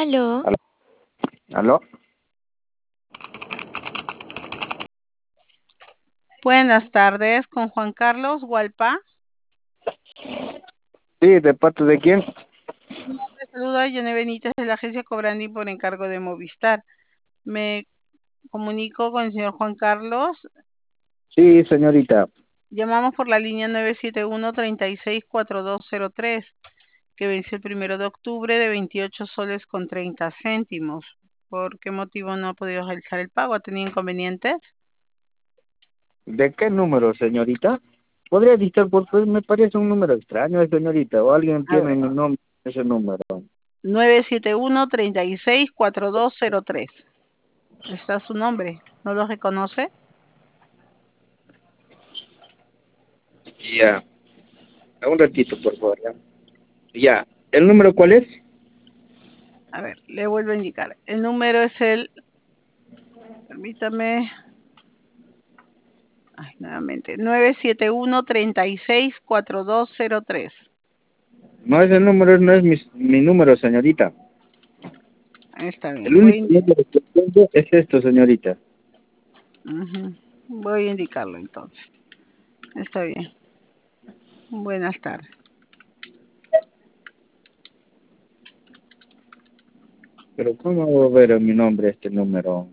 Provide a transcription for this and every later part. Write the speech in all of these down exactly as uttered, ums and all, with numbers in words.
Aló, ¿Aló? ¿Aló? Buenas tardes, con Juan Carlos Hualpa. Sí, ¿de parte de quién? Le saluda Yone Benítez de la agencia Cobrandi por encargo de Movistar. Me comunico con el señor Juan Carlos. Sí, señorita. Llamamos por la línea nueve siete uno, treinta y seis, cuarenta y dos cero tres, que venció el primero de octubre de veintiocho soles con treinta céntimos. ¿Por qué motivo no ha podido realizar el pago? ¿Ha tenido inconvenientes? ¿De qué número, señorita? ¿Podría dictar porque me parece un número extraño, señorita? ¿O alguien A tiene ver, mi nombre, ese número? nueve siete uno, treinta y seis, cuarenta y dos cero tres. ¿Está su nombre? ¿No lo reconoce? Ya. Un ratito, por favor. Ya. Ya. ¿El número cuál es? A ver, le vuelvo a indicar. El número es el, permítame, ay, nuevamente, nueve siete uno, treinta y seis, cuarenta y dos cero tres. No, ese número no es mi, mi número, señorita. Está bien, El voy, a único indi- número que tengo es esto, señorita. ujú, voy a indicarlo entonces. Está bien. Buenas tardes. Pero ¿cómo voy a ver en mi nombre este número?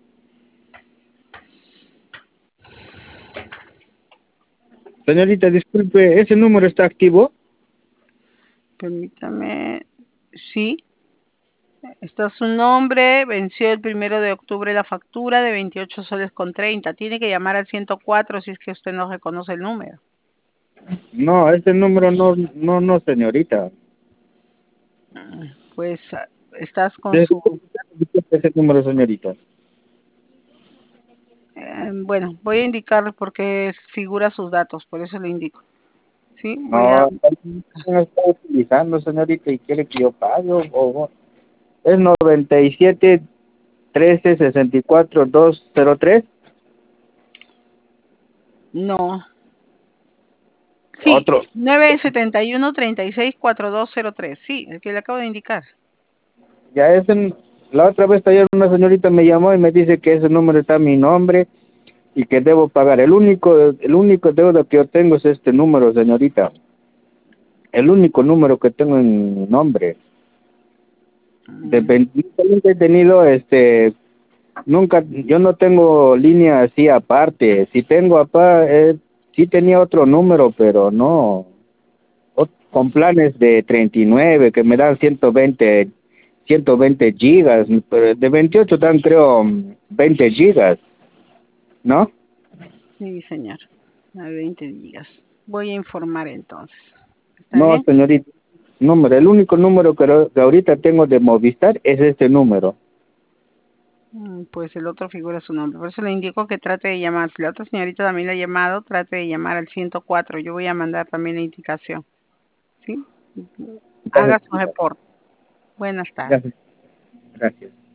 Señorita, disculpe, ¿ese número está activo? Permítame, sí, está su nombre, venció el primero de octubre la factura de veintiocho soles con treinta. Tiene que llamar al ciento cuatro si es que usted no reconoce el número. No, este número no, no, no, señorita. Mm, Pues ah, estás con su... Disculpe disculpe ese número, señorita. Eh, bueno, voy a indicarle porque figura sus datos, por eso le indico. Sí, voy a... No, no está utilizando, señorita, y quiere que yo pague o, o- es noventa y siete trece sesenta y cuatro dos cero tres. No, sí, Otro. nueve siete uno, treinta y seis, cuarenta y dos cero tres. Sí, el que le acabo de indicar. Ya es en, la otra vez ayer una señorita me llamó y me dice que ese número está a mi nombre y que debo pagar. El único, el único deuda que yo tengo es este número, señorita. El único número que tengo en mi nombre. De Mm, veinte he tenido este nunca, yo no tengo línea así aparte. Si tengo apa, eh, sí tenía otro número, pero no. Ot- con planes de treinta y nueve que me dan ciento veinte, ciento veinte gigas, pero de veintiocho dan creo veinte gigas, ¿no? sí, señor. A veinte gigas. Voy a informar entonces. ¿Está No, bien? señorita. Número, el único número que, ro- que ahorita tengo de Movistar es este número. Mm, Pues el otro figura su nombre. Por eso le indico que trate de llamar. Si la otra señorita también la ha llamado, trate de llamar al ciento cuatro. Yo voy a mandar también la indicación. ¿Sí? Haga Gracias, su señorita. reporte. Buenas tardes. Gracias. Gracias.